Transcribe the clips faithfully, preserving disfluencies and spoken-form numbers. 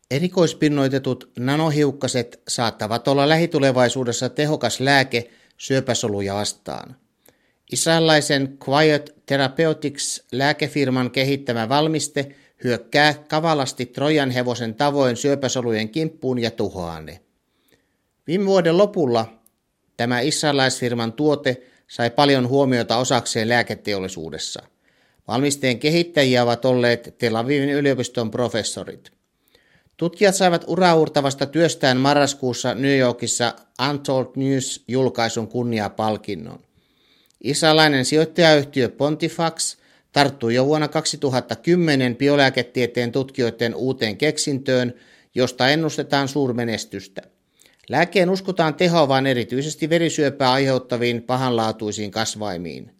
Erikoispinnoitetut nanohiukkaset saattavat olla lähitulevaisuudessa tehokas lääke syöpäsoluja vastaan. Israelilaisen Quiet Therapeutics-lääkefirman kehittämä valmiste hyökkää kavalasti Trojan hevosen tavoin syöpäsolujen kimppuun ja tuhoaa ne. Viime vuoden lopulla tämä israelilaisfirman tuote sai paljon huomiota osakseen lääketeollisuudessa. Valmisteen kehittäjiä ovat olleet Tel Avivin yliopiston professorit. Tutkijat saivat uraauurtavasta työstään marraskuussa New Yorkissa Untold News-julkaisun kunniapalkinnon. Israelilainen sijoittajayhtiö Pontifax tarttui jo vuonna kaksituhattakymmenen biolääketieteen tutkijoiden uuteen keksintöön, josta ennustetaan suurmenestystä. Lääkkeen uskotaan tehoavan erityisesti verisyöpää aiheuttaviin pahanlaatuisiin kasvaimiin.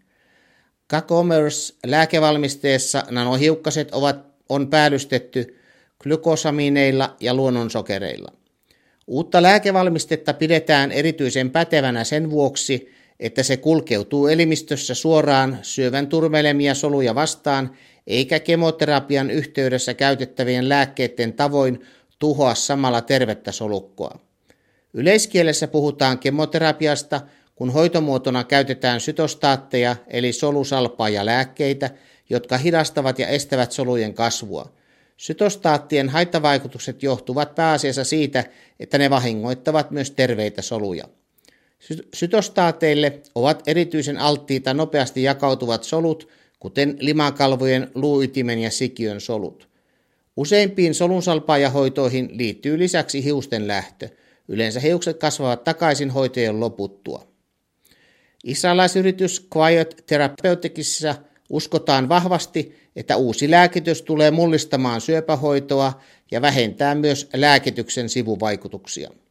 Gacomers lääkevalmisteessa nanohiukkaset ovat, on päällystetty glykosamiineilla ja luonnonsokereilla. Uutta lääkevalmistetta pidetään erityisen pätevänä sen vuoksi, että se kulkeutuu elimistössä suoraan syövän turmelemia soluja vastaan, eikä kemoterapian yhteydessä käytettävien lääkkeiden tavoin tuhoa samalla tervettä solukkoa. Yleiskielessä puhutaan kemoterapiasta, kun hoitomuotona käytetään sytostaatteja eli solusalpaajalääkkeitä, jotka hidastavat ja estävät solujen kasvua. Sytostaattien haittavaikutukset johtuvat pääasiassa siitä, että ne vahingoittavat myös terveitä soluja. Sytostaateille ovat erityisen alttiita nopeasti jakautuvat solut, kuten limakalvojen, luuytimen ja sikiön solut. Useimpiin solunsalpaajahoitoihin liittyy lisäksi hiusten lähtö. Yleensä hiukset kasvavat takaisin hoitojen loputtua. Israelaisyritys Quiet Therapeuticsissa uskotaan vahvasti, että uusi lääkitys tulee mullistamaan syöpähoitoa ja vähentää myös lääkityksen sivuvaikutuksia.